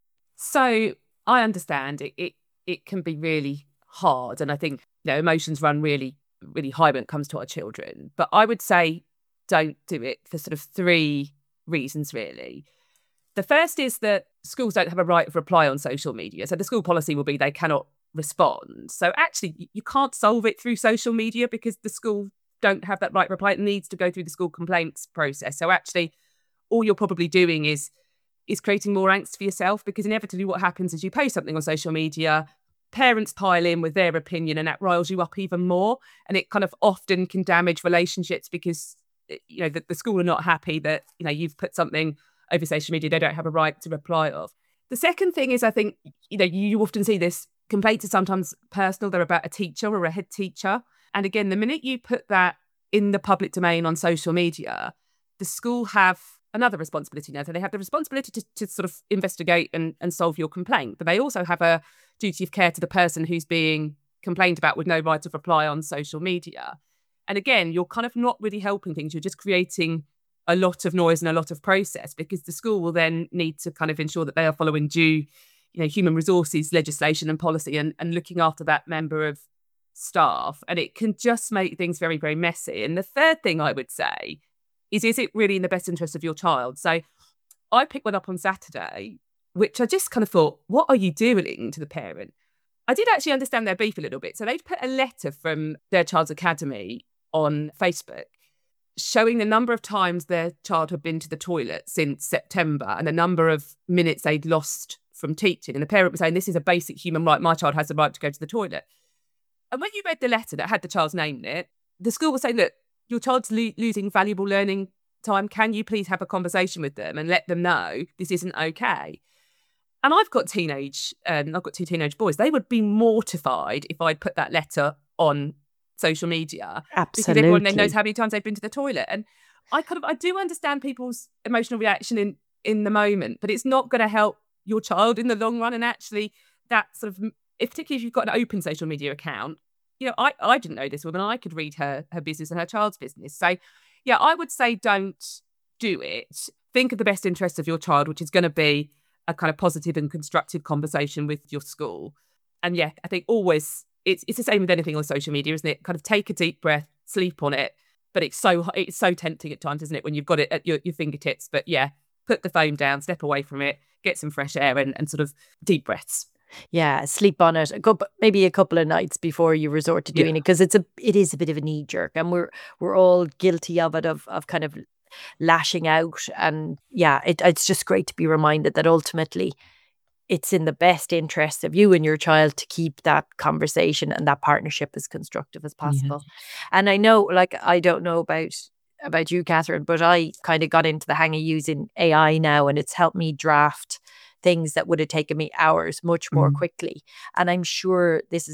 Speaker 6: So I understand it, it, it can be really hard. And I think, you know, emotions run really, really high when it comes to our children. But I would say don't do it for sort of three reasons, really. The first is that schools don't have a right of reply on social media. So the school policy will be they cannot respond. So actually, you can't solve it through social media because the school don't have that right of reply. It needs to go through the school complaints process. So actually, all you're probably doing is, is creating more angst for yourself, because inevitably what happens is you post something on social media, parents pile in with their opinion, and that riles you up even more. And it kind of often can damage relationships because, you know, the, the school are not happy that, you know, you've put something over social media they don't have a right to reply of. The second thing is, I think, you know, you often see this, complaints are sometimes personal. They're about a teacher or a head teacher. And again, the minute you put that in the public domain on social media, the school have another responsibility now. So they have the responsibility to, to sort of investigate and, and solve your complaint, but they also have a duty of care to the person who's being complained about with no right of reply on social media. And again, you're kind of not really helping things. You're just creating a lot of noise and a lot of process, because the school will then need to kind of ensure that they are following due, you know, human resources legislation and policy, and, and looking after that member of staff. And it can just make things very, very messy. And the third thing I would say is, is it really in the best interest of your child? So I picked one up on Saturday, which I just kind of thought, what are you doing to the parent? I did actually understand their beef a little bit. So they'd put a letter from their child's academy on Facebook showing the number of times their child had been to the toilet since September and the number of minutes they'd lost from teaching. And the parent was saying, this is a basic human right. My child has the right to go to the toilet. And when you read the letter that had the child's name in it, the school was saying, look, your child's lo- losing valuable learning time. Can you please have a conversation with them and let them know this isn't okay? And I've got teenage, um, I've got two teenage boys. They would be mortified if I'd put that letter on social media.
Speaker 5: Absolutely.
Speaker 6: Because everyone then knows how many times they've been to the toilet. And I kind of, I do understand people's emotional reaction in, in the moment, but it's not going to help your child in the long run. And actually that sort of, if, particularly if you've got an open social media account, you know, I, I didn't know this woman. I could read her, her business and her child's business. So yeah, I would say don't do it. Think of the best interests of your child, which is going to be a kind of positive and constructive conversation with your school. And yeah, I think always, it's it's the same with anything on social media, isn't it? Kind of take a deep breath, sleep on it. But it's so it's so tempting at times, isn't it, when you've got it at your, your fingertips. But yeah, put the phone down, step away from it, get some fresh air and, and sort of deep breaths.
Speaker 5: Yeah, sleep on it. A couple, maybe a couple of nights before you resort to doing yeah. it, because it's a it is a bit of a knee jerk, and we're we're all guilty of it, of of kind of lashing out. And yeah, it, it's just great to be reminded that ultimately it's in the best interest of you and your child to keep that conversation and that partnership as constructive as possible. Yeah. And I know, like, I don't know about about you, Catherine, but I kind of got into the hang of using A I now, and it's helped me draft things that would have taken me hours much more mm. quickly. And I'm sure this is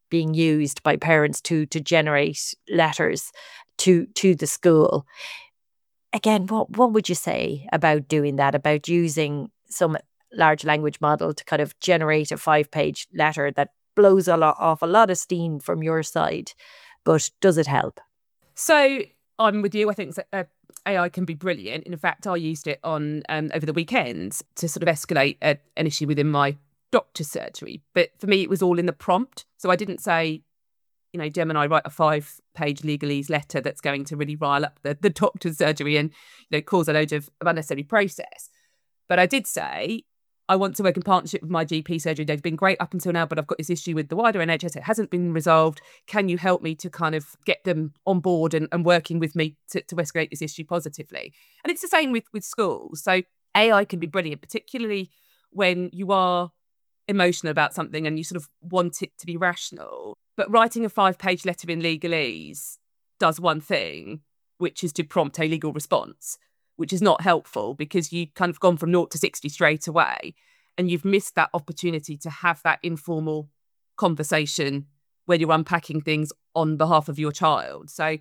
Speaker 5: being used by parents to to generate letters to to the school. Again, what what would you say about doing that, about using some large language model to kind of generate a five-page letter that blows a lot off a lot of steam from your side, but does it help?
Speaker 6: So I'm with you. I think uh, A I can be brilliant. In fact, I used it on um, over the weekend to sort of escalate a, an issue within my doctor's surgery. But for me, it was all in the prompt. So I didn't say, you know, Gemini, write a five-page legalese letter that's going to really rile up the, the doctor's surgery and, you know, cause a load of, of unnecessary process. But I did say, I want to work in partnership with my G P surgery. They've been great up until now, but I've got this issue with the wider N H S. It hasn't been resolved. Can you help me to kind of get them on board and, and working with me to, to escalate this issue positively? And it's the same with, with schools. So A I can be brilliant, particularly when you are emotional about something and you sort of want it to be rational. But writing a five-page letter in legalese does one thing, which is to prompt a legal response, which is not helpful because you've kind of gone from naught to sixty straight away and you've missed that opportunity to have that informal conversation where you're unpacking things on behalf of your child. So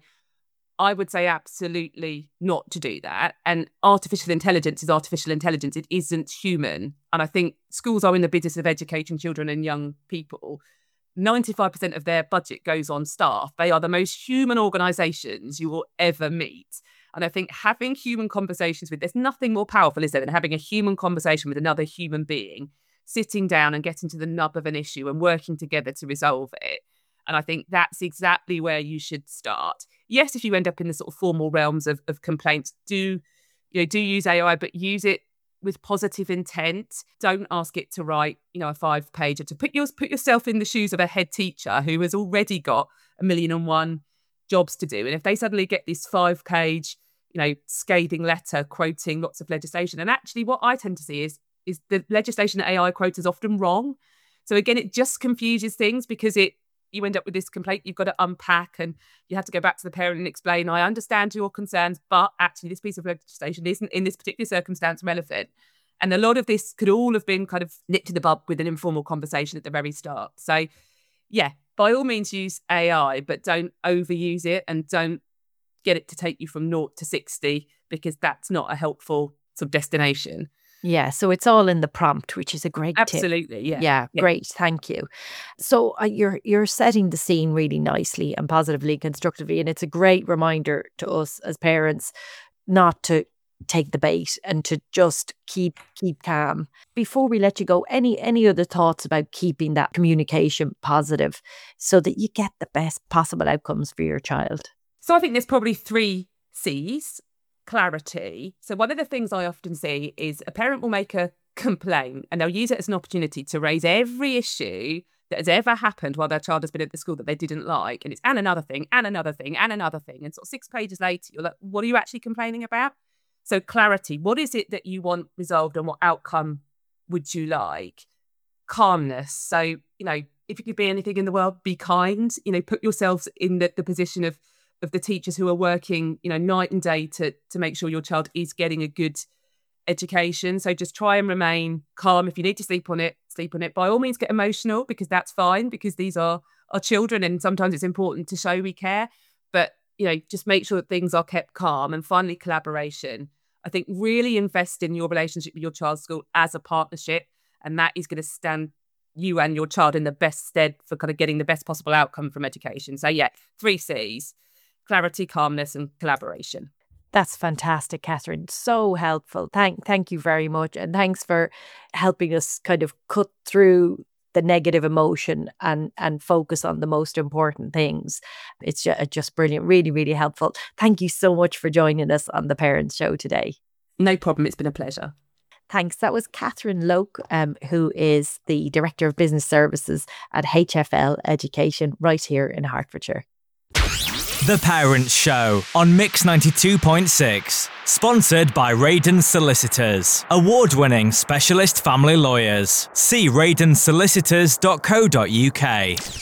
Speaker 6: I would say absolutely not to do that. And artificial intelligence is artificial intelligence. It isn't human. And I think schools are in the business of educating children and young people. ninety-five percent of their budget goes on staff. They are the most human organisations you will ever meet. And I think having human conversations with, there's nothing more powerful, is there, than having a human conversation with another human being, sitting down and getting to the nub of an issue and working together to resolve it. And I think that's exactly where you should start. Yes, if you end up in the sort of formal realms of, of complaints, do, you know, do use A I, but use it with positive intent. Don't ask it to write, you know, a five pager. To put yours, put yourself in the shoes of a head teacher who has already got a million and one jobs to do. And if they suddenly get this five page, you know, scathing letter quoting lots of legislation, and actually what I tend to see is, is the legislation that A I quotes is often wrong. So again, it just confuses things because it, you end up with this complaint you've got to unpack and you have to go back to the parent and explain, I understand your concerns, but actually this piece of legislation isn't in this particular circumstance relevant. And a lot of this could all have been kind of nipped in the bud with an informal conversation at the very start. So yeah, by all means use A I, but don't overuse it and don't get it to take you from naught to sixty because that's not a helpful sort of destination.
Speaker 5: Yeah, so it's all in the prompt, which is a great
Speaker 6: Absolutely,
Speaker 5: tip.
Speaker 6: yeah.
Speaker 5: Yeah,
Speaker 6: yeah.
Speaker 5: Great, thank you. So uh, you're you're setting the scene really nicely and positively, constructively, and it's a great reminder to us as parents not to take the bait and to just keep keep calm. Before we let you go, any any other thoughts about keeping that communication positive so that you get the best possible outcomes for your child?
Speaker 6: So I think there's probably three C's. Clarity. So one of the things I often see is a parent will make a complaint and they'll use it as an opportunity to raise every issue that has ever happened while their child has been at the school that they didn't like. And it's and another thing, and another thing, and another thing. And sort of six pages later, you're like, what are you actually complaining about? So clarity. What is it that you want resolved and what outcome would you like? Calmness. So, you know, if you could be anything in the world, be kind. You know, put yourselves in the, the position of of the teachers who are working, you know, night and day to to make sure your child is getting a good education. So just try and remain calm. If you need to sleep on it, sleep on it. By all means, get emotional because that's fine because these are our children and sometimes it's important to show we care. But, you know, just make sure that things are kept calm. And finally, collaboration. I think really invest in your relationship with your child's school as a partnership. And that is going to stand you and your child in the best stead for kind of getting the best possible outcome from education. So yeah, three C's. Clarity, calmness, and collaboration.
Speaker 5: That's fantastic, Catherine. So helpful. Thank, thank you very much. And thanks for helping us kind of cut through the negative emotion and, and focus on the most important things. It's just, just brilliant. Really, really helpful. Thank you so much for joining us on the Parents Show today.
Speaker 6: No problem. It's been a pleasure.
Speaker 5: Thanks. That was Catherine Loke, um, who is the Director of Business Services at H F L Education right here in Hertfordshire.
Speaker 1: The Parents Show on Mix ninety-two point six. Sponsored by Radon Solicitors. Award-winning specialist family lawyers. See radon solicitors dot co dot uk.